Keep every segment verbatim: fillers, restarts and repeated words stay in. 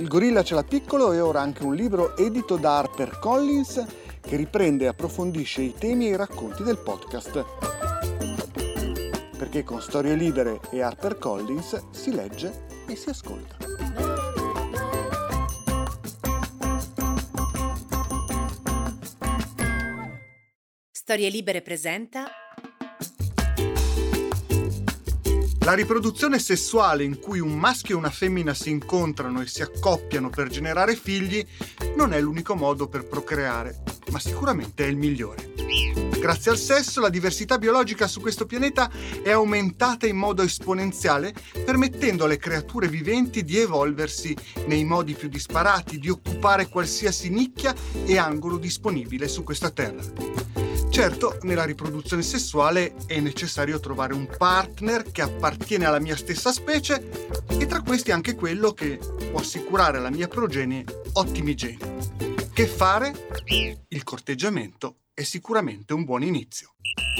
Il gorilla ce l'ha piccolo è ora anche un libro edito da HarperCollins che riprende e approfondisce i temi e i racconti del podcast. Perché con Storie Libere e HarperCollins si legge e si ascolta. Storie Libere presenta La riproduzione sessuale in cui un maschio e una femmina si incontrano e si accoppiano per generare figli non è l'unico modo per procreare, ma sicuramente è il migliore. Grazie al sesso, la diversità biologica su questo pianeta è aumentata in modo esponenziale, permettendo alle creature viventi di evolversi nei modi più disparati, di occupare qualsiasi nicchia e angolo disponibile su questa terra. Certo, nella riproduzione sessuale è necessario trovare un partner che appartiene alla mia stessa specie e tra questi anche quello che può assicurare alla mia progenie ottimi geni. Che fare? Il corteggiamento è sicuramente un buon inizio.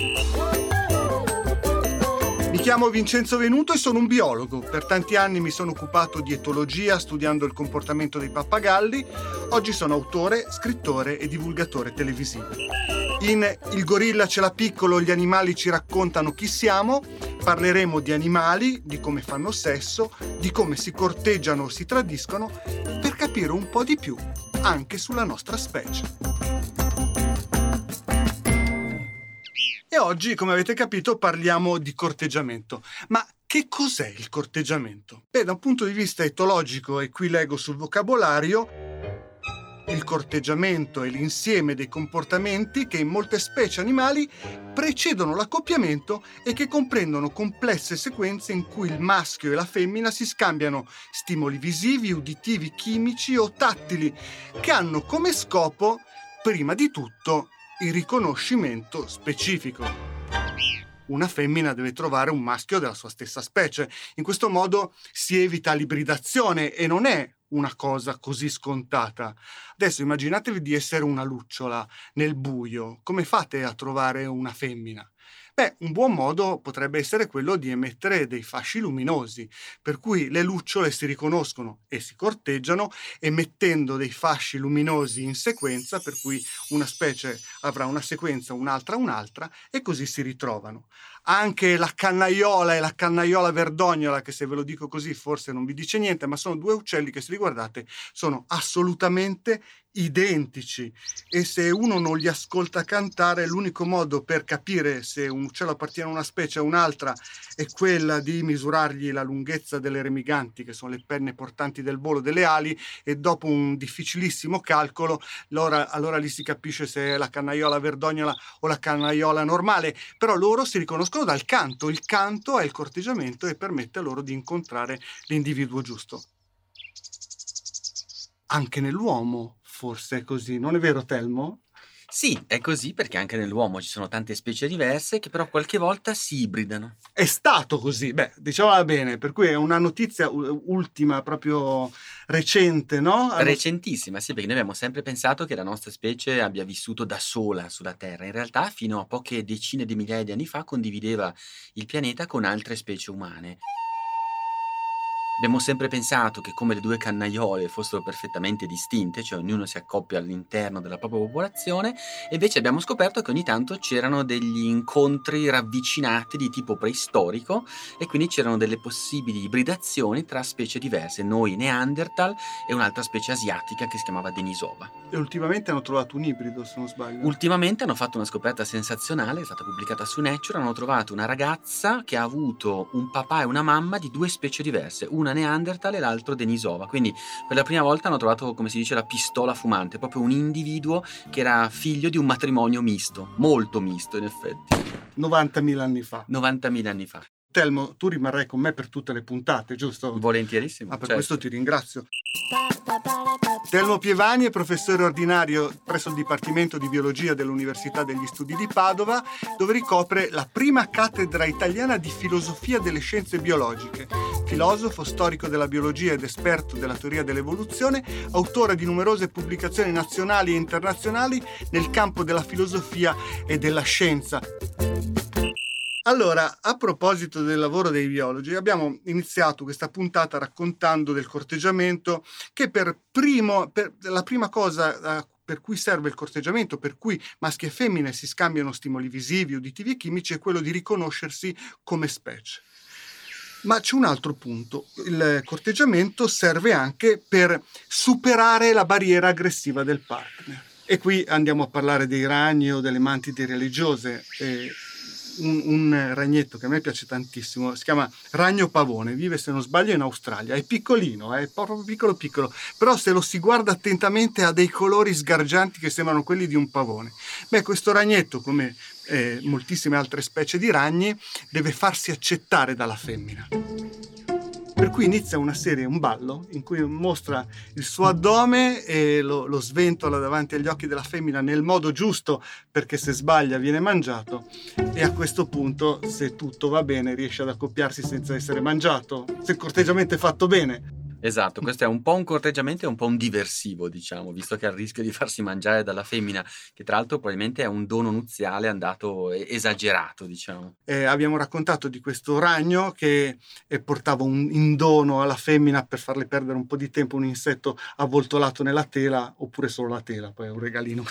Mi chiamo Vincenzo Venuto e sono un biologo. Per tanti anni mi sono occupato di etologia studiando il comportamento dei pappagalli. Oggi sono autore, scrittore e divulgatore televisivo. In Il gorilla ce l'ha piccolo, gli animali ci raccontano chi siamo, parleremo di animali, di come fanno sesso, di come si corteggiano o si tradiscono, per capire un po' di più anche sulla nostra specie. E oggi, come avete capito, parliamo di corteggiamento. Ma che cos'è il corteggiamento? Beh, da un punto di vista etologico, e qui leggo sul vocabolario, il corteggiamento è l'insieme dei comportamenti che in molte specie animali precedono l'accoppiamento e che comprendono complesse sequenze in cui il maschio e la femmina si scambiano stimoli visivi, uditivi, chimici o tattili, che hanno come scopo, prima di tutto, il riconoscimento specifico. Una femmina deve trovare un maschio della sua stessa specie. In questo modo si evita l'ibridazione e non è una cosa così scontata. Adesso immaginatevi di essere una lucciola nel buio. Come fate a trovare una femmina? Beh, un buon modo potrebbe essere quello di emettere dei fasci luminosi, per cui le lucciole si riconoscono e si corteggiano emettendo dei fasci luminosi in sequenza, per cui una specie avrà una sequenza, un'altra un'altra, e così si ritrovano. Anche la cannaiola e la cannaiola verdognola, che se ve lo dico così forse non vi dice niente, ma sono due uccelli che, se li guardate, sono assolutamente identici, e se uno non li ascolta cantare, l'unico modo per capire se un uccello appartiene a una specie o un'altra è quella di misurargli la lunghezza delle remiganti, che sono le penne portanti del volo delle ali, e dopo un difficilissimo calcolo allora, allora lì si capisce se è la cannaiola verdognola o la cannaiola normale. Però loro si riconoscono dal canto. Il canto è il corteggiamento e permette loro di incontrare l'individuo giusto. Anche nell'uomo forse è così, non è vero, Telmo? Sì, è così, perché anche nell'uomo ci sono tante specie diverse che però qualche volta si ibridano. È stato così, beh, diciamola bene, per cui è una notizia ultima, proprio recente, no? Recentissima, sì, perché noi abbiamo sempre pensato che la nostra specie abbia vissuto da sola sulla Terra. In realtà, fino a poche decine di migliaia di anni fa, condivideva il pianeta con altre specie umane. Abbiamo sempre pensato che come le due cannaiole fossero perfettamente distinte, cioè ognuno si accoppia all'interno della propria popolazione, e invece abbiamo scoperto che ogni tanto c'erano degli incontri ravvicinati di tipo preistorico e quindi c'erano delle possibili ibridazioni tra specie diverse, noi Neanderthal e un'altra specie asiatica che si chiamava Denisova. E ultimamente hanno trovato un ibrido, se non sbaglio. Ultimamente hanno fatto una scoperta sensazionale, è stata pubblicata su Nature. Hanno trovato una ragazza che ha avuto un papà e una mamma di due specie diverse, una Neanderthal e l'altro Denisova. Quindi per la prima volta hanno trovato, come si dice, la pistola fumante, proprio un individuo che era figlio di un matrimonio misto, molto misto in effetti. novantamila anni fa. novantamila anni fa. Telmo, tu rimarrai con me per tutte le puntate, giusto? Volentierissimo. Ah, per certo. questo ti ringrazio. Telmo Pievani è professore ordinario presso il Dipartimento di Biologia dell'Università degli Studi di Padova, dove ricopre la prima cattedra italiana di filosofia delle scienze biologiche. Filosofo, storico della biologia ed esperto della teoria dell'evoluzione, autore di numerose pubblicazioni nazionali e internazionali nel campo della filosofia e della scienza. Allora, a proposito del lavoro dei biologi, abbiamo iniziato questa puntata raccontando del corteggiamento, che per primo, per la prima cosa eh, per cui serve il corteggiamento, per cui maschi e femmine si scambiano stimoli visivi, uditivi e chimici, è quello di riconoscersi come specie. Ma c'è un altro punto: il corteggiamento serve anche per superare la barriera aggressiva del partner. E qui andiamo a parlare dei ragni o delle mantide religiose. Eh, un, un ragnetto che a me piace tantissimo si chiama ragno pavone, vive, se non sbaglio, in Australia. È piccolino, è proprio piccolo piccolo, però se lo si guarda attentamente ha dei colori sgargianti che sembrano quelli di un pavone. Beh, questo ragnetto, come eh, moltissime altre specie di ragni, deve farsi accettare dalla femmina. Per cui inizia una serie, un ballo, in cui mostra il suo addome e lo, lo sventola davanti agli occhi della femmina nel modo giusto, perché se sbaglia viene mangiato, e a questo punto, se tutto va bene, riesce ad accoppiarsi senza essere mangiato, se il corteggiamento è fatto bene. Esatto, questo è un po' un corteggiamento e un po' un diversivo, diciamo, visto che ha il rischio di farsi mangiare dalla femmina, che tra l'altro probabilmente è un dono nuziale andato e- esagerato, diciamo. Eh, abbiamo raccontato di questo ragno che eh, portava un, in dono alla femmina per farle perdere un po' di tempo un insetto avvoltolato nella tela, oppure solo la tela, poi è un regalino.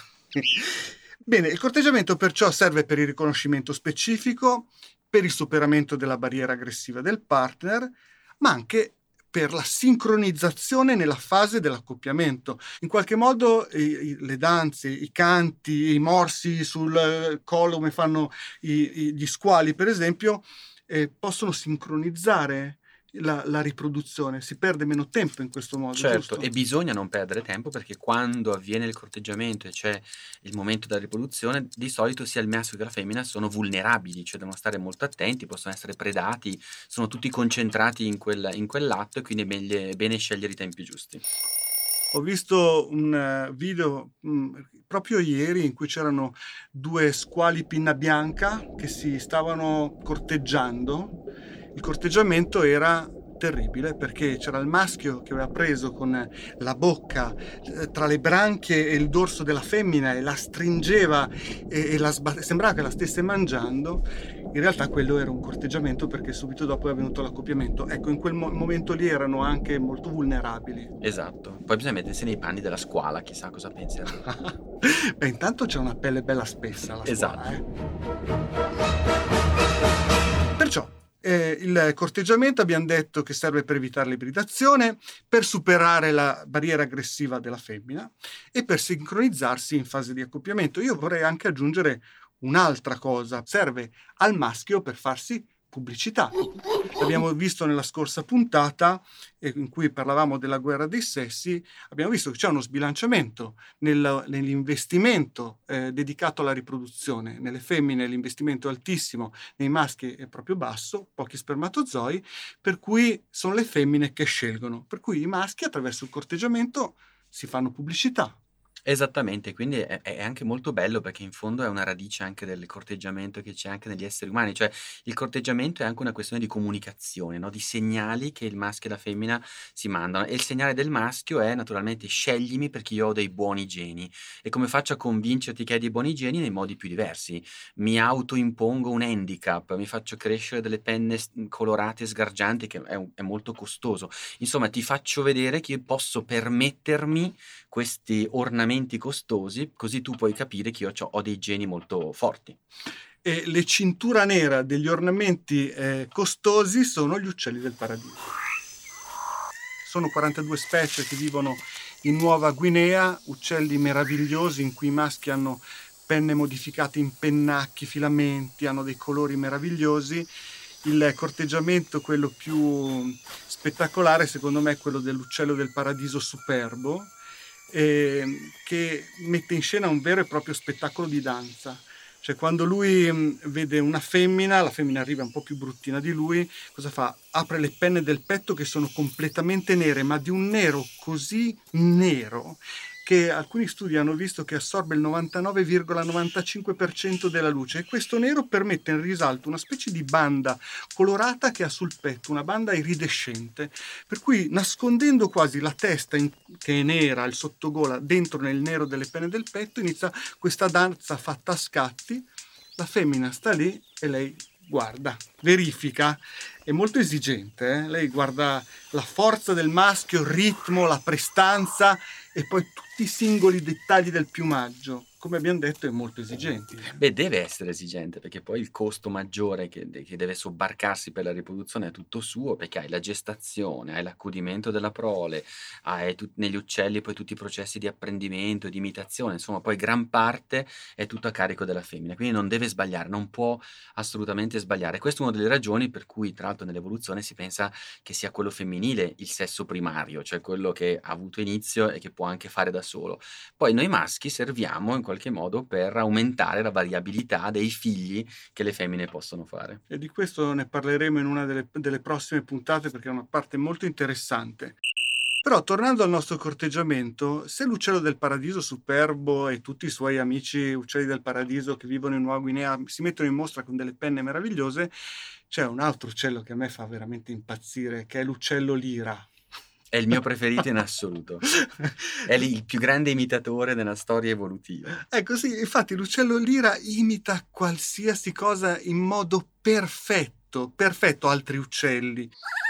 Bene, il corteggiamento perciò serve per il riconoscimento specifico, per il superamento della barriera aggressiva del partner, ma anche per la sincronizzazione nella fase dell'accoppiamento. In qualche modo i, i, le danze, i canti, i morsi sul collo, come fanno i, i, gli squali, per esempio, eh, possono sincronizzare la, la riproduzione. Si perde meno tempo in questo modo, Certo, giusto? e bisogna non perdere tempo, perché quando avviene il corteggiamento e c'è il momento della riproduzione, di solito sia il maschio che la femmina sono vulnerabili, cioè devono stare molto attenti, possono essere predati, sono tutti concentrati in quel, in quell'atto, e quindi è meglio- bene scegliere i tempi giusti. Ho visto un eh, video mh, proprio ieri in cui c'erano due squali pinna bianca che si stavano corteggiando. Il corteggiamento era terribile perché c'era il maschio che aveva preso con la bocca eh, tra le branchie e il dorso della femmina e la stringeva e, e la sbatte- sembrava che la stesse mangiando. In realtà quello era un corteggiamento, perché subito dopo è avvenuto l'accoppiamento. Ecco, in quel mo- momento lì erano anche molto vulnerabili. Esatto, poi bisogna mettersi nei panni della squala, chissà cosa penserà. Beh, intanto c'è una pelle bella spessa la Esatto. squala, eh. Perciò eh, il corteggiamento abbiamo detto che serve per evitare l'ibridazione, per superare la barriera aggressiva della femmina e per sincronizzarsi in fase di accoppiamento. Io vorrei anche aggiungere un'altra cosa: serve al maschio per farsi pubblicità. L'abbiamo visto nella scorsa puntata eh, in cui parlavamo della guerra dei sessi. Abbiamo visto che c'è uno sbilanciamento nel, nell'investimento eh, dedicato alla riproduzione. Nelle femmine l'investimento è altissimo, nei maschi è proprio basso, pochi spermatozoi, per cui sono le femmine che scelgono. Per cui i maschi attraverso il corteggiamento si fanno pubblicità. Esattamente, quindi è, è anche molto bello, perché in fondo è una radice anche del corteggiamento che c'è anche negli esseri umani, cioè il corteggiamento è anche una questione di comunicazione, no? Di segnali che il maschio e la femmina si mandano, e il segnale del maschio è naturalmente: sceglimi perché io ho dei buoni geni. E come faccio a convincerti che hai dei buoni geni? Nei modi più diversi. Mi autoimpongo un handicap, mi faccio crescere delle penne s- colorate e sgargianti, che è, un- è molto costoso. Insomma, ti faccio vedere che io posso permettermi questi ornamenti costosi, così tu puoi capire che io c'ho- ho dei geni molto forti. E le cintura nera degli ornamenti eh, costosi sono gli uccelli del paradiso. Sono quarantadue specie che vivono in Nuova Guinea, uccelli meravigliosi in cui i maschi hanno penne modificate in pennacchi, filamenti, hanno dei colori meravigliosi. Il corteggiamento, quello più spettacolare, secondo me, è quello dell'uccello del paradiso superbo, eh, che mette in scena un vero e proprio spettacolo di danza. Cioè, quando lui mh, vede una femmina, la femmina arriva un po' più bruttina di lui, cosa fa? Apre le penne del petto, che sono completamente nere, ma di un nero così nero che alcuni studi hanno visto che assorbe il novantanove virgola novantacinque per cento della luce, e questo nero permette in risalto una specie di banda colorata che ha sul petto, una banda iridescente, per cui, nascondendo quasi la testa in, che è nera, il sottogola dentro nel nero delle penne del petto, inizia questa danza fatta a scatti. La femmina sta lì e lei guarda, verifica, è molto esigente, eh? Lei guarda la forza del maschio, il ritmo, la prestanza e poi tutti i singoli dettagli del piumaggio. Come abbiamo detto, è molto esigente. Beh, deve essere esigente, perché poi il costo maggiore che de che deve sobbarcarsi per la riproduzione è tutto suo, perché hai la gestazione, hai l'accudimento della prole, hai tu negli uccelli poi tutti i processi di apprendimento, di imitazione, insomma poi gran parte è tutto a carico della femmina, quindi non deve sbagliare, non può assolutamente sbagliare. Questa è una delle ragioni per cui, tra l'altro, nell'evoluzione si pensa che sia quello femminile il sesso primario, cioè quello che ha avuto inizio e che può anche fare da solo. Poi noi maschi serviamo in qualche modo per aumentare la variabilità dei figli che le femmine possono fare. E di questo ne parleremo in una delle, delle prossime puntate perché è una parte molto interessante. Però tornando al nostro corteggiamento, se l'uccello del paradiso superbo e tutti i suoi amici uccelli del paradiso che vivono in Nuova Guinea si mettono in mostra con delle penne meravigliose, c'è un altro uccello che a me fa veramente impazzire, che è l'uccello lira. È il mio preferito in assoluto. È lì il più grande imitatore della storia evolutiva. Ecco sì, infatti l'uccello lira imita qualsiasi cosa in modo perfetto, perfetto altri uccelli.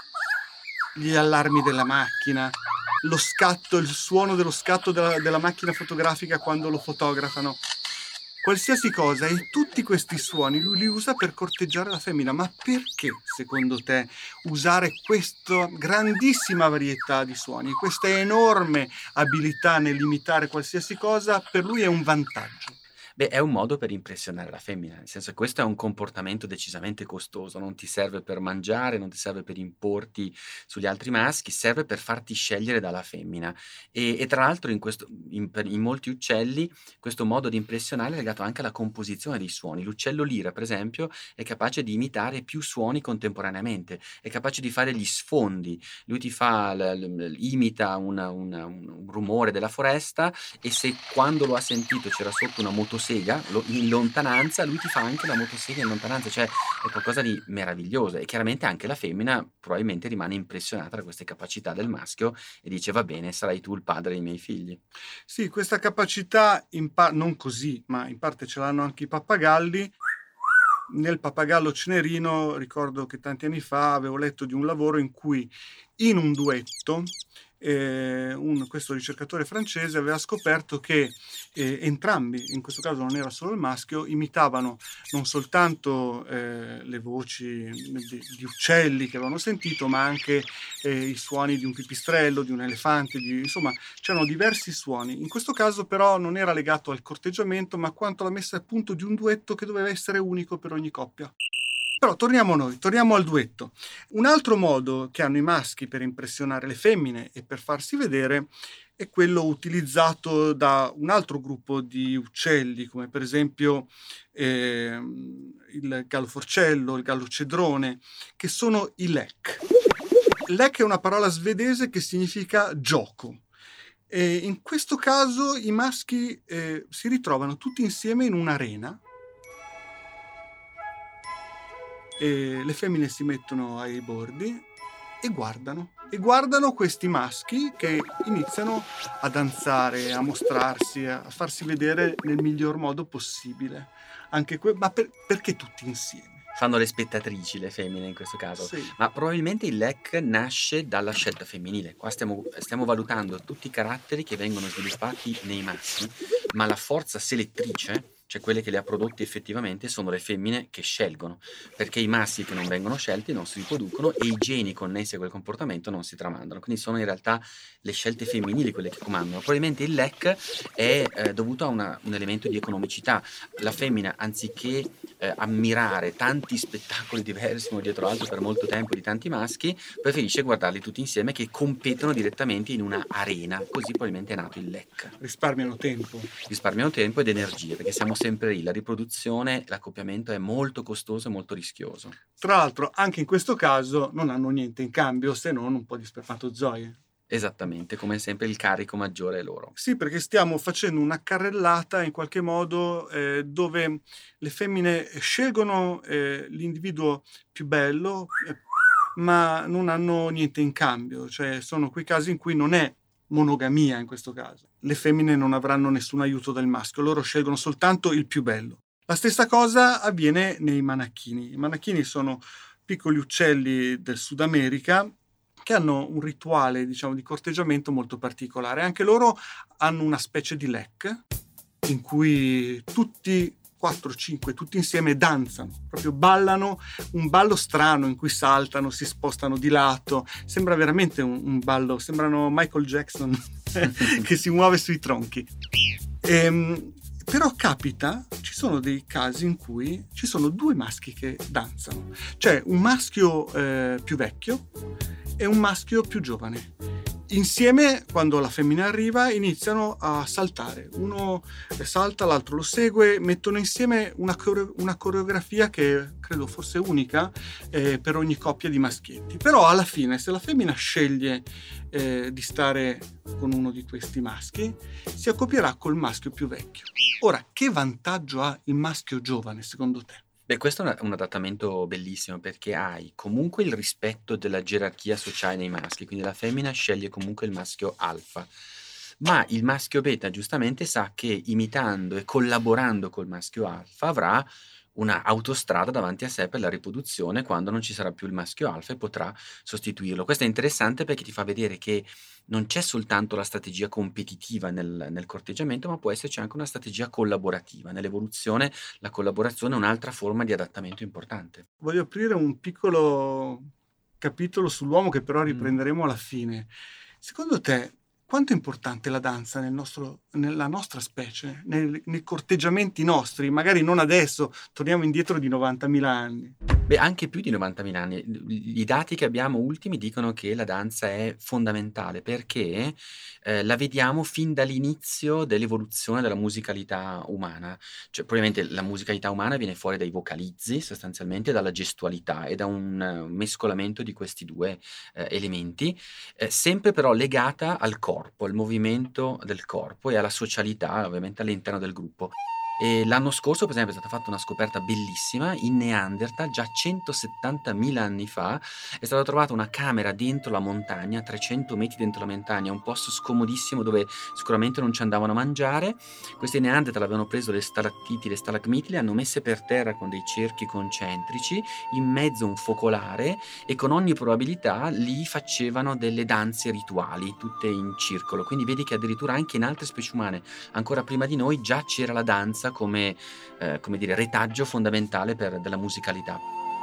Gli allarmi della macchina, lo scatto, il suono dello scatto della, della macchina fotografica quando lo fotografano. Qualsiasi cosa, e tutti questi suoni lui li usa per corteggiare la femmina. Ma perché, secondo te, usare questa grandissima varietà di suoni, questa enorme abilità nell'imitare qualsiasi cosa, per lui è un vantaggio? Beh, è un modo per impressionare la femmina, nel senso che questo è un comportamento decisamente costoso, non ti serve per mangiare, non ti serve per importi sugli altri maschi, serve per farti scegliere dalla femmina. E, e tra l'altro in, questo, in, per- in molti uccelli questo modo di impressionare è legato anche alla composizione dei suoni. L'uccello lira, per esempio, è capace di imitare più suoni contemporaneamente, è capace di fare gli sfondi. Lui ti fa, l- l- imita una- una- un un rumore della foresta e se quando lo ha sentito c'era sotto una motosega lo in lontananza, lui ti fa anche la motosega in lontananza, cioè è qualcosa di meraviglioso e chiaramente anche la femmina probabilmente rimane impressionata da queste capacità del maschio e dice: "Va bene, sarai tu il padre dei miei figli". Sì, questa capacità, in pa- non così, ma in parte ce l'hanno anche i pappagalli. Nel Pappagallo Cenerino ricordo che tanti anni fa avevo letto di un lavoro in cui in un duetto eh, un- questo ricercatore francese aveva scoperto che eh, entrambi, in questo caso non era solo il maschio, imitavano non soltanto eh, le voci di, di uccelli che avevano sentito, ma anche eh, i suoni di un pipistrello, di un elefante, di- insomma c'erano diversi suoni. In questo caso però non era legato al corteggiamento, ma quanto alla messa a punto di un duetto che doveva essere unico per ogni coppia. Però torniamo a noi, torniamo al duetto. Un altro modo che hanno i maschi per impressionare le femmine e per farsi vedere è quello utilizzato da un altro gruppo di uccelli, come per esempio ehm, il gallo forcello, il gallo cedrone, che sono i lek. Lek è una parola svedese che significa gioco. E in questo caso i maschi eh, si ritrovano tutti insieme in un'arena e le femmine si mettono ai bordi e guardano. E guardano questi maschi che iniziano a danzare, a mostrarsi, a farsi vedere nel miglior modo possibile. Anche que- ma per- perché tutti insieme? Fanno le spettatrici le femmine in questo caso, Sì. ma probabilmente il lek nasce dalla scelta femminile. Qua stiamo stiamo valutando tutti i caratteri che vengono sviluppati nei maschi, ma la forza selettrice, cioè quelle che le ha prodotti effettivamente, sono le femmine che scelgono, perché i maschi che non vengono scelti non si riproducono e i geni connessi a quel comportamento non si tramandano. Quindi sono in realtà le scelte femminili quelle che comandano. Probabilmente il lek è, ehm, dovuto a una un elemento di economicità. La femmina anziché eh, ammirare tanti spettacoli diversi uno dietro l'altro per molto tempo di tanti maschi, preferisce guardarli tutti insieme che competono direttamente in una arena. Così probabilmente è nato il lek. Risparmiano tempo. Risparmiano tempo ed energie, perché siamo sempre lì. La riproduzione, l'accoppiamento è molto costoso e molto rischioso. Tra l'altro, anche in questo caso non hanno niente in cambio se non un po' di spermatozoi. Esattamente, come sempre il carico maggiore è loro. Sì, perché stiamo facendo una carrellata in qualche modo eh, dove le femmine scelgono eh, l'individuo più bello, eh, ma non hanno niente in cambio, cioè sono quei casi in cui non è monogamia in questo caso. Le femmine non avranno nessun aiuto dal maschio, loro scelgono soltanto il più bello. La stessa cosa avviene nei manacchini. I manacchini sono piccoli uccelli del Sud America che hanno un rituale, diciamo, di corteggiamento molto particolare. Anche loro hanno una specie di lek in cui tutti quattro cinque tutti insieme danzano, proprio ballano un ballo strano in cui saltano, si spostano di lato, sembra veramente un, un ballo, sembrano Michael Jackson che si muove sui tronchi. Ehm, però capita, ci sono dei casi in cui ci sono due maschi che danzano, cioè un maschio eh, più vecchio e un maschio più giovane. Insieme, quando la femmina arriva, iniziano a saltare. Uno salta, l'altro lo segue, mettono insieme una, core- una coreografia che credo fosse unica eh, per ogni coppia di maschietti. Però alla fine, se la femmina sceglie eh, di stare con uno di questi maschi, si accoppierà col maschio più vecchio. Ora, che vantaggio ha il maschio giovane, secondo te? Beh, questo è una- un adattamento bellissimo perché hai comunque il rispetto della gerarchia sociale nei maschi, quindi la femmina sceglie comunque il maschio alfa, ma il maschio beta giustamente sa che imitando e collaborando col maschio alfa avrà una autostrada davanti a sé per la riproduzione quando non ci sarà più il maschio alfa e potrà sostituirlo. Questo è interessante perché ti fa vedere che non c'è soltanto la strategia competitiva nel, nel corteggiamento, ma può esserci anche una strategia collaborativa. Nell'evoluzione la collaborazione è un'altra forma di adattamento importante. Voglio aprire un piccolo capitolo sull'uomo che però Mm. riprenderemo alla fine. Secondo te, quanto è importante la danza nel nostro, nella nostra specie, nei, nei corteggiamenti nostri? Magari non adesso, torniamo indietro di novantamila anni. Beh, anche più di novantamila anni. I dati che abbiamo ultimi dicono che la danza è fondamentale perché eh, la vediamo fin dall'inizio dell'evoluzione della musicalità umana. Cioè, probabilmente la musicalità umana viene fuori dai vocalizzi, sostanzialmente dalla gestualità e da un eh, mescolamento di questi due eh, elementi, eh, sempre però legata al corpo, al movimento del corpo e alla socialità, ovviamente all'interno del gruppo. E l'anno scorso, per esempio, è stata fatta una scoperta bellissima in Neanderthal, già centosettantamila anni fa, è stata trovata una camera dentro la montagna, trecento metri dentro la montagna, un posto scomodissimo dove sicuramente non ci andavano a mangiare. Questi Neanderthal avevano preso le stalattiti, le stalagmiti, le hanno messe per terra con dei cerchi concentrici, in mezzo un focolare e con ogni probabilità lì facevano delle danze rituali, tutte in circolo. Quindi vedi che addirittura anche in altre specie umane, ancora prima di noi, già c'era la danza come, eh, come dire, retaggio fondamentale per, della musicalità.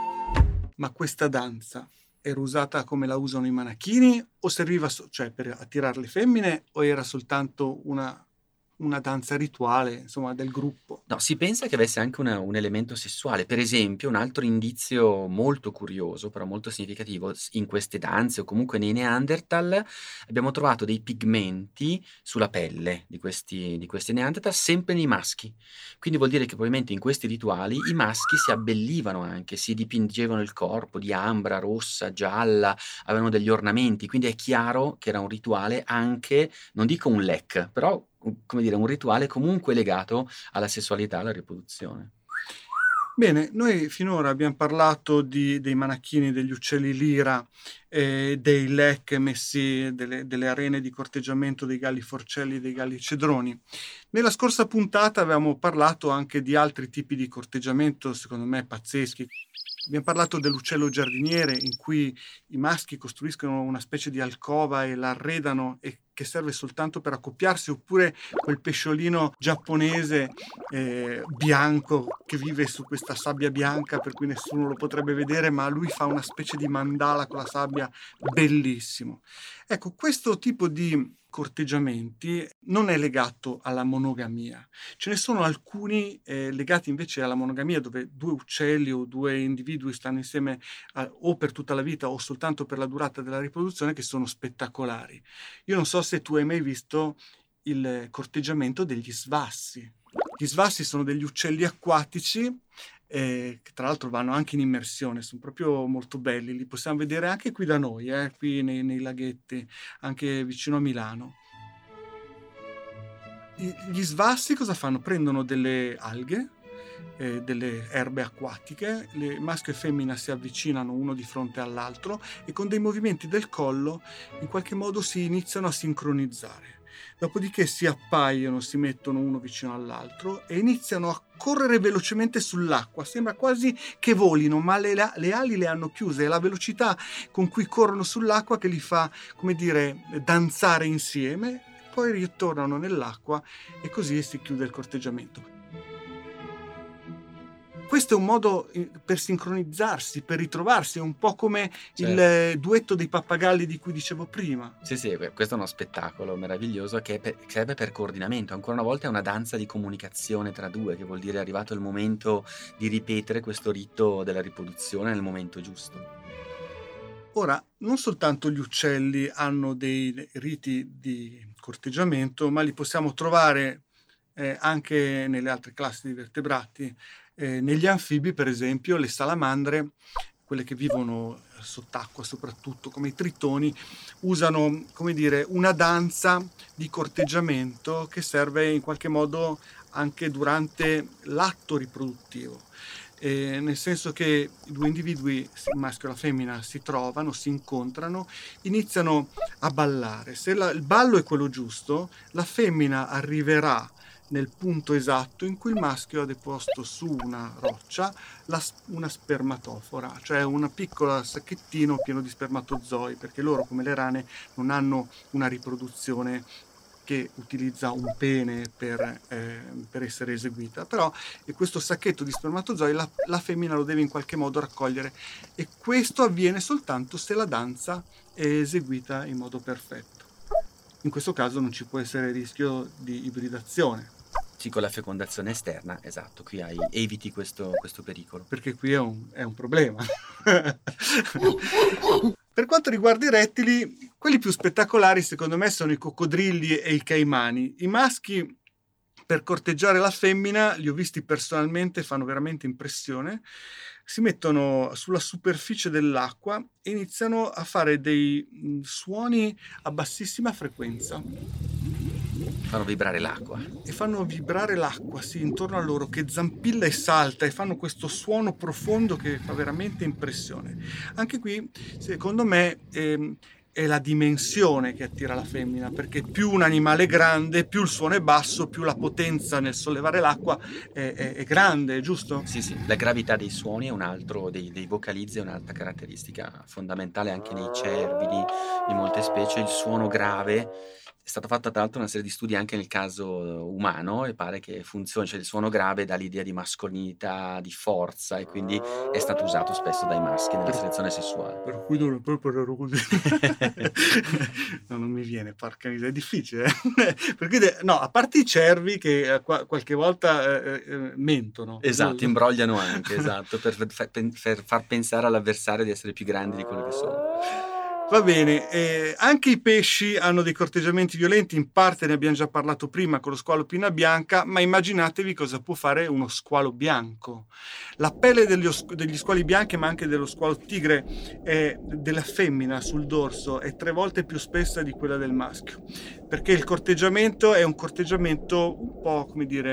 Ma questa danza era usata come la usano i manachini o serviva so- cioè per attirare le femmine o era soltanto una, una danza rituale, insomma, del gruppo? No, si pensa che avesse anche una- un elemento sessuale. Per esempio, un altro indizio molto curioso, però molto significativo, s- in queste danze o comunque nei Neanderthal, abbiamo trovato dei pigmenti sulla pelle di questi, di questi Neanderthal, sempre nei maschi. Quindi vuol dire che probabilmente in questi rituali i maschi si abbellivano anche, si dipingevano il corpo di ambra, rossa, gialla, avevano degli ornamenti. Quindi è chiaro che era un rituale anche, non dico un lek, però un- come dire, un rituale comunque legato alla sessualità e alla riproduzione. Bene, noi finora abbiamo parlato di- dei manacchini, degli uccelli lira, eh, dei lek messi, delle, delle arene di corteggiamento dei galli forcelli, dei galli cedroni. Nella scorsa puntata avevamo parlato anche di altri tipi di corteggiamento, secondo me pazzeschi. Abbiamo parlato dell'uccello giardiniere in cui i maschi costruiscono una specie di alcova e la arredano e che serve soltanto per accoppiarsi, oppure quel pesciolino giapponese eh, bianco che vive su questa sabbia bianca per cui nessuno lo potrebbe vedere, ma lui fa una specie di mandala con la sabbia, bellissimo. Ecco, questo tipo di corteggiamenti non è legato alla monogamia. Ce ne sono alcuni eh, legati invece alla monogamia, dove due uccelli o due individui stanno insieme eh, o per tutta la vita o soltanto per la durata della riproduzione, che sono spettacolari. Io non so se tu hai mai visto il corteggiamento degli svassi. Gli svassi sono degli uccelli acquatici eh, che tra l'altro vanno anche in immersione, sono proprio molto belli, li possiamo vedere anche qui da noi, eh, qui nei, nei laghetti, anche vicino a Milano. I- Gli svassi cosa fanno? Prendono delle alghe, eh, delle erbe acquatiche, le maschio e femmina si avvicinano uno di fronte all'altro e con dei movimenti del collo in qualche modo si iniziano a sincronizzare. dopodiché si appaiano, si mettono uno vicino all'altro e iniziano a correre velocemente sull'acqua. Sembra quasi che volino, ma le, le ali le hanno chiuse. È la velocità con cui corrono sull'acqua che li fa, come dire, danzare insieme, poi ritornano nell'acqua e così si chiude il corteggiamento. Questo è un modo per sincronizzarsi, per ritrovarsi, è un po' come Certo. il duetto dei pappagalli di cui dicevo prima. Sì, sì, que- questo è uno spettacolo meraviglioso che, è per- che serve per coordinamento. Ancora una volta è una danza di comunicazione tra due, che vuol dire è arrivato il momento di ripetere questo rito della riproduzione nel momento giusto. Ora, non soltanto gli uccelli hanno dei riti di corteggiamento, ma li possiamo trovare eh, anche nelle altre classi di vertebrati. Eh, negli anfibi, per esempio, le salamandre, quelle che vivono sott'acqua soprattutto, come i tritoni, usano, come dire, una danza di corteggiamento che serve in qualche modo anche durante l'atto riproduttivo. Eh, nel senso che i due individui, il maschio e la femmina, si trovano, si incontrano, iniziano a ballare. Se la, il ballo è quello giusto, la femmina arriverà nel punto esatto in cui il maschio ha deposto su una roccia la, una spermatofora, cioè un piccolo sacchettino pieno di spermatozoi, perché loro, come le rane, non hanno una riproduzione che utilizza un pene per, eh, per essere eseguita, però questo sacchetto di spermatozoi la, la femmina lo deve in qualche modo raccogliere, e questo avviene soltanto se la danza è eseguita in modo perfetto. In questo caso non ci può essere rischio di ibridazione. Sì, con la fecondazione esterna, esatto, qui hai, eviti questo, questo pericolo. Perché qui è un, è un problema. Per quanto riguarda i rettili, quelli più spettacolari secondo me sono i coccodrilli e i caimani. I maschi, per corteggiare la femmina, li ho visti personalmente, fanno veramente impressione. Si mettono sulla superficie dell'acqua e iniziano a fare dei suoni a bassissima frequenza. Fanno vibrare l'acqua. E fanno vibrare l'acqua, sì, intorno a loro, che zampilla e salta, e fanno questo suono profondo che fa veramente impressione. Anche qui, secondo me, ehm, è la dimensione che attira la femmina, perché più un animale è grande, più il suono è basso, più la potenza nel sollevare l'acqua è, è, è grande, giusto? Sì, sì, la gravità dei suoni è un altro, dei, dei vocalizzi è un'altra caratteristica fondamentale anche nei cervidi, in molte specie, il suono grave. È stata fatta tra l'altro una serie di studi anche nel caso umano e pare che funzioni, cioè il suono grave dà l'idea di mascolinità, di forza, e quindi è stato usato spesso dai maschi nella selezione sessuale. Per cui non puoi parlare così. No, non mi viene, porca miseria, è difficile. Eh? Perché, no, a parte i cervi che eh, qualche volta eh, eh, mentono. Esatto, imbrogliano anche, esatto, per, per, per far pensare all'avversario di essere più grandi di quello che sono. Va bene, eh, anche i pesci hanno dei corteggiamenti violenti, in parte ne abbiamo già parlato prima con lo squalo pinna bianca, ma immaginatevi cosa può fare uno squalo bianco. La pelle degli, degli squali bianchi, ma anche dello squalo tigre, è, della femmina sul dorso, è tre volte più spessa di quella del maschio, perché il corteggiamento è un corteggiamento un po', come dire,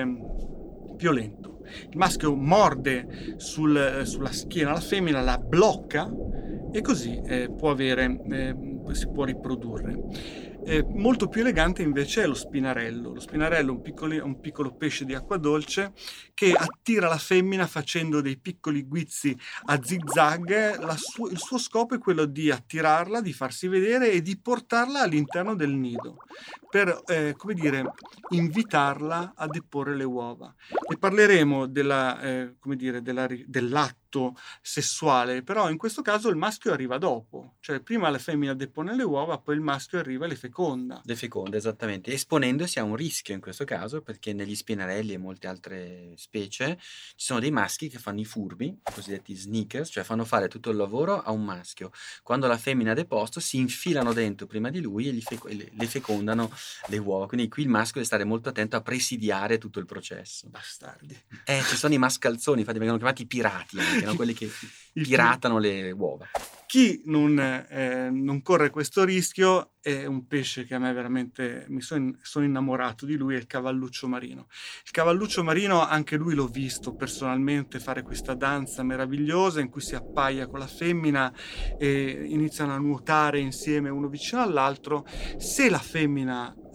violento. Il maschio morde sul, sulla schiena la femmina, la blocca, e così eh, può avere, eh, si può riprodurre. Eh, molto più elegante invece è lo spinarello. Lo spinarello è un, piccoli, un piccolo pesce di acqua dolce che attira la femmina facendo dei piccoli guizzi a zigzag. La su- il suo scopo è quello di attirarla, di farsi vedere e di portarla all'interno del nido per, eh, come dire, invitarla a deporre le uova. Ne parleremo della, eh, come dire, della, dell'atto sessuale, però in questo caso il maschio arriva dopo, cioè prima la femmina depone le uova, poi il maschio arriva e le feconda. Le feconda, esattamente, esponendosi a un rischio in questo caso, perché negli spinarelli e molte altre specie ci sono dei maschi che fanno i furbi, i cosiddetti sneakers, cioè fanno fare tutto il lavoro a un maschio. Quando la femmina ha deposto si infilano dentro prima di lui e gli feco- le fecondano le uova, quindi qui il maschio deve stare molto attento a presidiare tutto il processo. Bastardi. Eh, ci sono i mascalzoni, infatti vengono chiamati pirati anche, no? Quelli che piratano le uova. Chi non, eh, non corre questo rischio è un pesce che a me veramente mi son, sono innamorato di lui, è il cavalluccio marino. Il cavalluccio marino, anche lui l'ho visto personalmente fare questa danza meravigliosa in cui si appaia con la femmina e iniziano a nuotare insieme uno vicino all'altro. Se la femmina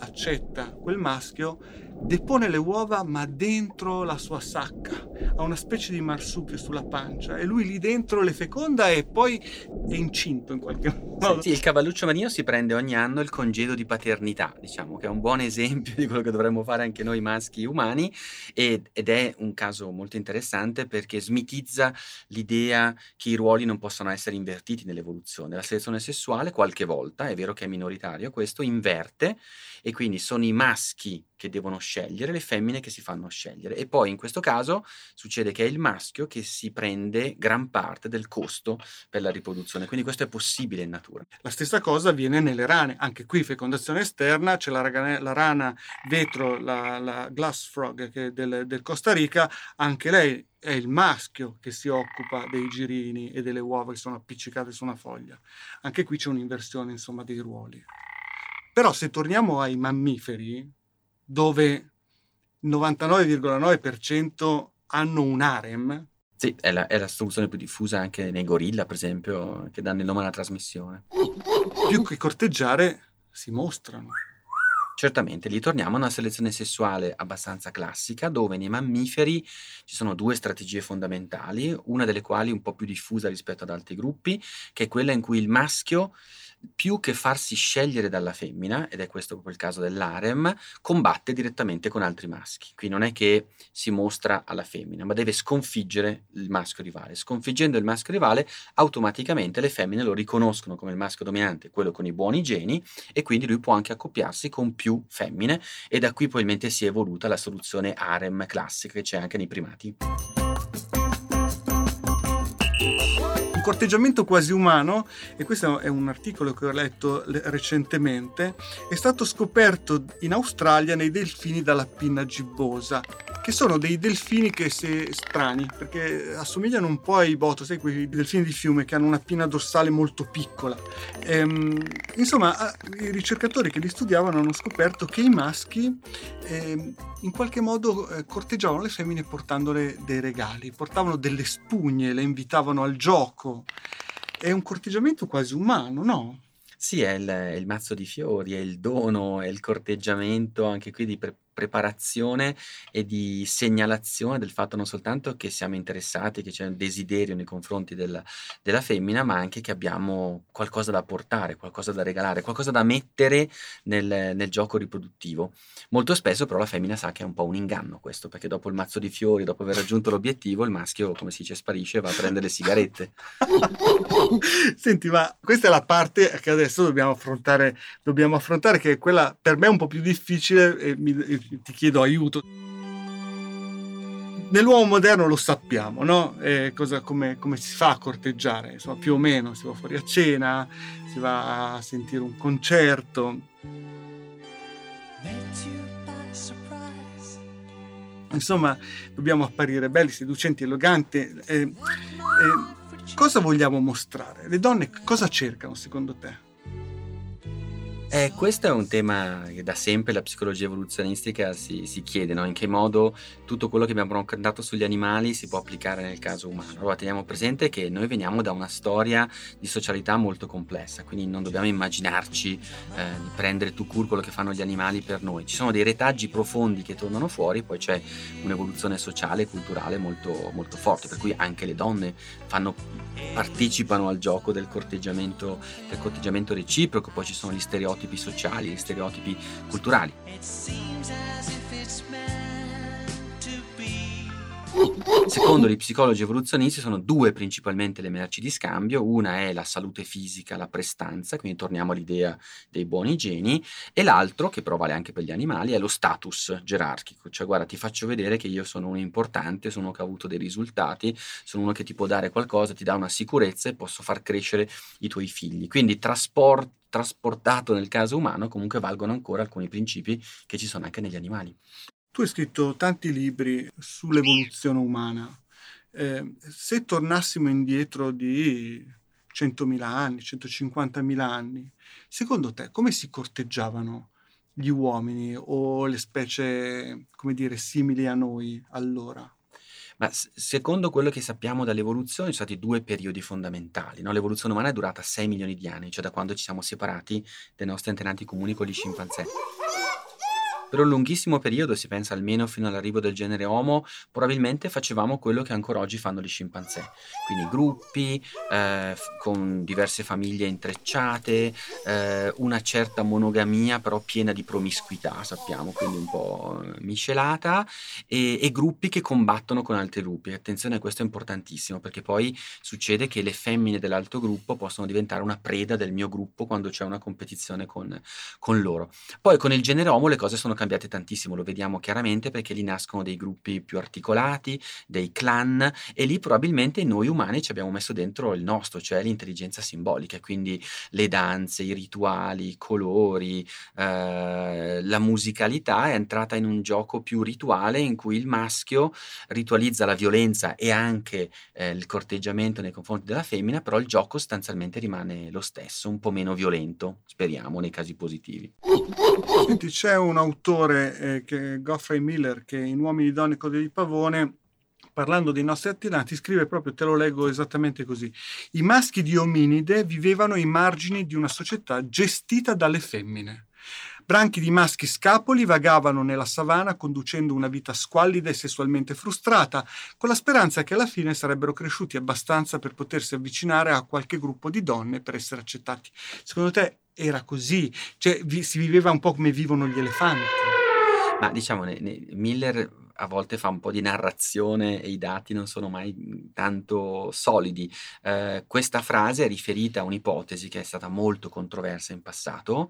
accetta quel maschio, depone le uova ma dentro la sua sacca, ha una specie di marsupio sulla pancia e lui lì dentro le feconda e poi è incinto in qualche modo. Sì, il cavalluccio marino si prende ogni anno il congedo di paternità, diciamo che è un buon esempio di quello che dovremmo fare anche noi maschi umani, ed, ed è un caso molto interessante perché smitizza l'idea che i ruoli non possano essere invertiti nell'evoluzione. La selezione sessuale qualche volta, è vero che è minoritario questo, inverte, e quindi sono i maschi che devono scegliere, le femmine che si fanno scegliere, e poi in questo caso succede che è il maschio che si prende gran parte del costo per la riproduzione, quindi questo è possibile in natura. La stessa cosa avviene nelle rane, anche qui fecondazione esterna, c'è la, ragane- la rana vetro, la, la glass frog che è del, del Costa Rica, anche lei è il maschio che si occupa dei girini e delle uova che sono appiccicate su una foglia. Anche qui c'è un'inversione, insomma, dei ruoli. Però se torniamo ai mammiferi, dove il novantanove virgola nove per cento hanno un harem. Sì, è la, è la soluzione più diffusa anche nei gorilla, per esempio, che danno il nome alla trasmissione. Più che corteggiare, si mostrano. Certamente, lì torniamo a una selezione sessuale abbastanza classica, dove nei mammiferi ci sono due strategie fondamentali, una delle quali un po' più diffusa rispetto ad altri gruppi, che è quella in cui il maschio, più che farsi scegliere dalla femmina, ed è questo proprio il caso dell'harem, combatte direttamente con altri maschi. Qui non è che si mostra alla femmina, ma deve sconfiggere il maschio rivale. Sconfiggendo il maschio rivale, automaticamente le femmine lo riconoscono come il maschio dominante, quello con i buoni geni, e quindi lui può anche accoppiarsi con più femmine, e da qui probabilmente si è evoluta la soluzione harem classica che c'è anche nei primati. Un corteggiamento quasi umano, e questo è un articolo che ho letto recentemente, è stato scoperto in Australia nei delfini dalla pinna gibbosa, che sono dei delfini che se strani, perché assomigliano un po' ai boto, sai, quei delfini di fiume che hanno una pinna dorsale molto piccola. Ehm, insomma, i ricercatori che li studiavano hanno scoperto che i maschi ehm, in qualche modo eh, corteggiavano le femmine portandole dei regali, portavano delle spugne, le invitavano al gioco. È un corteggiamento quasi umano, no? Sì, è il, è il mazzo di fiori, è il dono, è il corteggiamento, anche qui di pre- preparazione e di segnalazione del fatto non soltanto che siamo interessati, che c'è un desiderio nei confronti del- della femmina, ma anche che abbiamo qualcosa da portare, qualcosa da regalare, qualcosa da mettere nel, nel gioco riproduttivo. Molto spesso però la femmina sa che è un po' un inganno questo, perché dopo il mazzo di fiori, dopo aver raggiunto l'obiettivo, il maschio, come si dice, sparisce e va a prendere le sigarette. Senti, ma questa è la parte che adesso dobbiamo affrontare, dobbiamo affrontare, che è quella per me un po' più difficile, e mi, e ti chiedo aiuto. Nell'uomo moderno lo sappiamo, no? Eh, cosa, come, come si fa a corteggiare? Insomma, più o meno si va fuori a cena, si va a sentire un concerto. Insomma, dobbiamo apparire belli, seducenti, eleganti. Eh, eh, cosa vogliamo mostrare? Le donne cosa cercano secondo te? Eh, questo è un tema che da sempre la psicologia evoluzionistica si, si chiede, no? In che modo tutto quello che abbiamo raccontato sugli animali si può applicare nel caso umano. Allora teniamo presente che noi veniamo da una storia di socialità molto complessa, quindi non dobbiamo immaginarci eh, di prendere tout court quello che fanno gli animali per noi. Ci sono dei retaggi profondi che tornano fuori, poi c'è un'evoluzione sociale e culturale molto, molto forte, per cui anche le donne fanno, partecipano al gioco del corteggiamento, del corteggiamento reciproco, poi ci sono gli stereotipi sociali, gli stereotipi culturali. Secondo gli psicologi evoluzionisti sono due principalmente le merci di scambio, una è la salute fisica, la prestanza, quindi torniamo all'idea dei buoni geni, e l'altro, che però vale anche per gli animali, è lo status gerarchico, cioè guarda, ti faccio vedere che io sono uno importante, sono uno che ha avuto dei risultati, sono uno che ti può dare qualcosa, ti dà una sicurezza e posso far crescere i tuoi figli. Quindi trasport, trasportato nel caso umano comunque valgono ancora alcuni principi che ci sono anche negli animali. Tu hai scritto tanti libri sull'evoluzione umana. Eh, se tornassimo indietro di centomila anni, centocinquantamila anni, secondo te come si corteggiavano gli uomini o le specie, come dire, simili a noi allora? Ma s- secondo quello che sappiamo dall'evoluzione ci sono stati due periodi fondamentali, no? L'evoluzione umana è durata sei milioni di anni, cioè da quando ci siamo separati dai nostri antenati comuni con gli scimpanzé. Per un lunghissimo periodo, si pensa almeno fino all'arrivo del genere Homo, probabilmente facevamo quello che ancora oggi fanno gli scimpanzé. Quindi gruppi, ehm, f con diverse famiglie intrecciate, ehm, una certa monogamia però piena di promiscuità sappiamo, quindi un po' eh, miscelata, e e gruppi che combattono con altri gruppi. Attenzione, questo è importantissimo, perché poi succede che le femmine dell'altro gruppo possono diventare una preda del mio gruppo quando c'è una competizione con con loro. Poi con il genere Homo le cose sono cambiate tantissimo, lo vediamo chiaramente perché lì nascono dei gruppi più articolati, dei clan, e lì probabilmente noi umani ci abbiamo messo dentro il nostro, cioè l'intelligenza simbolica, quindi le danze, i rituali, i colori, ehm, la musicalità è entrata in un gioco più rituale in cui il maschio ritualizza la violenza e anche, ehm, il corteggiamento nei confronti della femmina, però il gioco sostanzialmente rimane lo stesso, un po' meno violento, speriamo, nei casi positivi. Senti, c'è un autore, eh, che è Geoffrey Miller, che in Uomini, donne, code di pavone, parlando dei nostri antenati, scrive proprio, te lo leggo esattamente così: i maschi di ominide vivevano ai margini di una società gestita dalle femmine. Branchi di maschi scapoli vagavano nella savana conducendo una vita squallida e sessualmente frustrata, con la speranza che alla fine sarebbero cresciuti abbastanza per potersi avvicinare a qualche gruppo di donne per essere accettati. Secondo te era così? Cioè, vi- si viveva un po' come vivono gli elefanti? Ma diciamo ne ne Miller a volte fa un po' di narrazione e i dati non sono mai, mhmm, tanto solidi. Ehm, questa frase è riferita a un'ipotesi che è stata molto controversa in passato,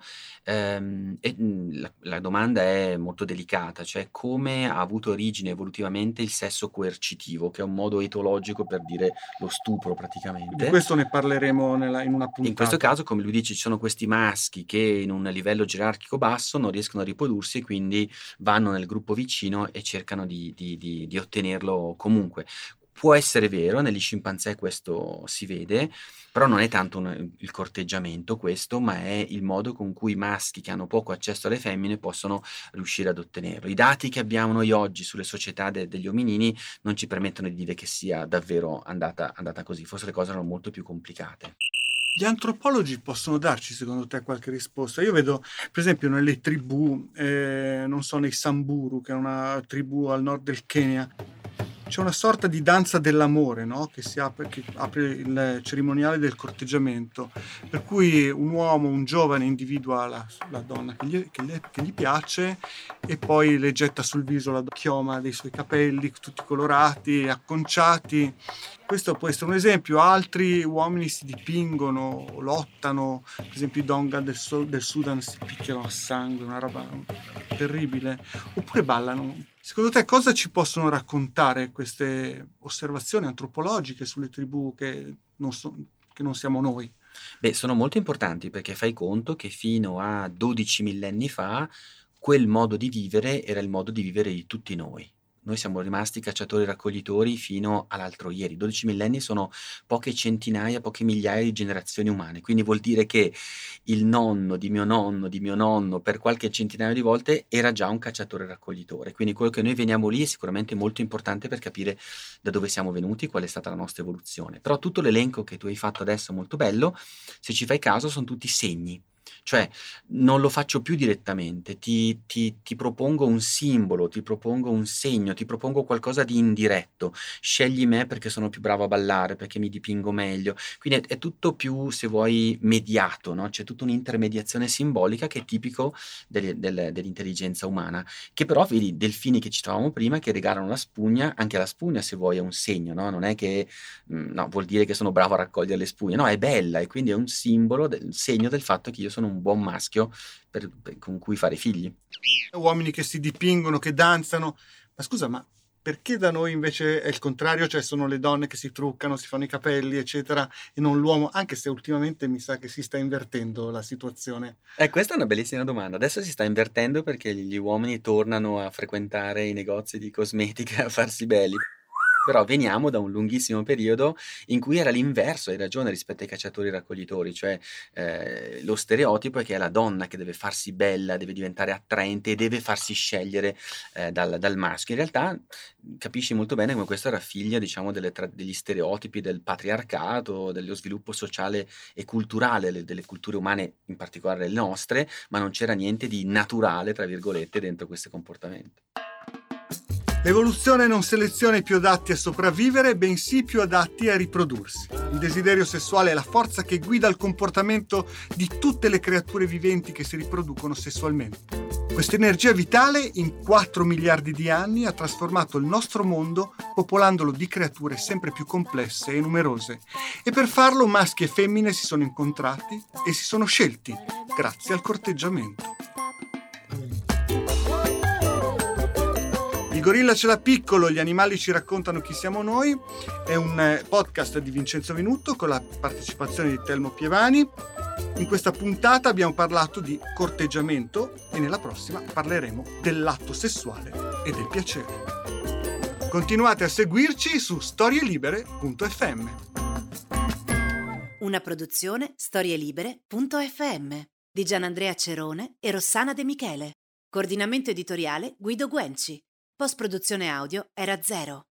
ehm, e, mhmm, la la domanda è molto delicata, cioè come ha avuto origine evolutivamente il sesso coercitivo, che è un modo etologico per dire lo stupro Di praticamente. questo ne parleremo nella- in una In questo puntata. caso, come lui dice, ci sono questi maschi che in un livello gerarchico basso non riescono a riprodursi e quindi vanno nel gruppo vicino e cercano di di di di ottenerlo comunque. Può essere vero, negli scimpanzé questo si vede, però non è tanto un il corteggiamento questo, ma è il modo con cui i maschi che hanno poco accesso alle femmine possono riuscire ad ottenerlo. I dati che abbiamo noi oggi sulle società de degli ominini non ci permettono di dire che sia davvero andata andata così, forse le cose erano molto più complicate. Gli antropologi possono darci, secondo te, qualche risposta? Io vedo, per esempio, nelle tribù, eh, non so, nei Samburu, che è una tribù al nord del Kenya, c'è una sorta di danza dell'amore, no? Che si apre, che apre il cerimoniale del corteggiamento, per cui un uomo, un giovane, individua la, la donna che gli, che gli- che gli piace e poi le getta sul viso la chioma dei suoi capelli, tutti colorati, acconciati. Questo può essere un esempio. Altri uomini si dipingono, lottano, per esempio i Donga del, Su- del Sudan si picchiano a sangue, una roba terribile, oppure ballano. Secondo te cosa ci possono raccontare queste osservazioni antropologiche sulle tribù che non, so- che non siamo noi? Beh, sono molto importanti perché fai conto che fino a dodici millenni fa quel modo di vivere era il modo di vivere di tutti noi. Noi siamo rimasti cacciatori e raccoglitori fino all'altro ieri. dodici millenni sono poche centinaia, poche migliaia di generazioni umane, quindi vuol dire che il nonno di mio nonno, di mio nonno, per qualche centinaio di volte era già un cacciatore e raccoglitore. Quindi quello che noi veniamo lì è sicuramente molto importante per capire da dove siamo venuti, qual è stata la nostra evoluzione. Però tutto l'elenco che tu hai fatto adesso è molto bello, se ci fai caso son tutti segni. Cioè, non lo faccio più direttamente, ti ti ti propongo un simbolo, ti propongo un segno, ti propongo qualcosa di indiretto. Scegli me perché sono più bravo a ballare, perché mi dipingo meglio. Quindi è è tutto più, se vuoi, mediato, no, c'è tutta un'intermediazione simbolica che è tipico delle del dell'intelligenza umana, che però vedi delfini che citavamo prima che regalano la spugna, anche la spugna se vuoi è un segno, no, non è che mhmm, no, vuol dire che sono bravo a raccogliere le spugne. No, è bella e quindi è un simbolo del segno del fatto che io sono un buon maschio per per con cui fare figli. Uomini che si dipingono, che danzano. Ma scusa, ma perché da noi invece è il contrario? Cioè sono le donne che si truccano, si fanno i capelli, eccetera, e non l'uomo? Anche se ultimamente mi sa che si sta invertendo la situazione. Eh, questa è una bellissima domanda. Adesso si sta invertendo perché gli uomini tornano a frequentare i negozi di cosmetica, a farsi belli. Però veniamo da un lunghissimo periodo in cui era l'inverso, hai ragione, rispetto ai cacciatori-raccoglitori, cioè, ehm, lo stereotipo è che è la donna che deve farsi bella, deve diventare attraente e deve farsi scegliere, ehm, dal dal maschio. In realtà, mhmm, capisci molto bene come questo era figlia, diciamo, delle tra degli stereotipi del patriarcato, dello sviluppo sociale e culturale le delle culture umane, in particolare le nostre, ma non c'era niente di "naturale" tra virgolette dentro questo comportamento. L'evoluzione non seleziona i più adatti a sopravvivere, bensì i più adatti a riprodursi. Il desiderio sessuale è la forza che guida il comportamento di tutte le creature viventi che si riproducono sessualmente. Questa energia vitale, in quattro miliardi di anni, ha trasformato il nostro mondo, popolandolo di creature sempre più complesse e numerose. E per farlo maschi e femmine si sono incontrati e si sono scelti, grazie al corteggiamento. Il gorilla ce l'ha piccolo, gli animali ci raccontano chi siamo noi. È un podcast di Vincenzo Venuto con la partecipazione di Telmo Pievani. In questa puntata abbiamo parlato di corteggiamento e nella prossima parleremo dell'atto sessuale e del piacere. Continuate a seguirci su storielibere punto effe emme. Una produzione storielibere punto effe emme di Gianandrea Cerone e Rossana De Michele. Coordinamento editoriale Guido Guenci. Post-produzione audio Era Zero.